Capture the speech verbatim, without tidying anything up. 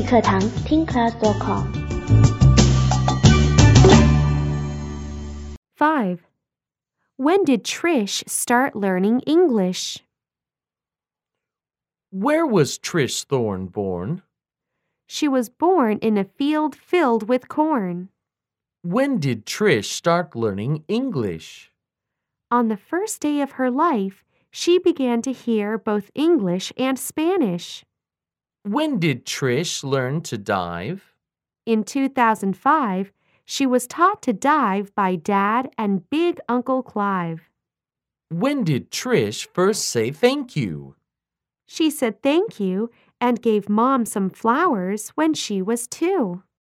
语课堂 听 class dot com。 five. When did Trish start learning English? Where was Trish Thorne born? She was born in a field filled with corn. When did Trish start learning English? On the first day of her life, she began to hear both English and Spanish. When did Trish learn to dive? In two thousand five, she was taught to dive by Dad and Big Uncle Clive. When did Trish first say thank you? She said thank you and gave Mom some flowers when she was two.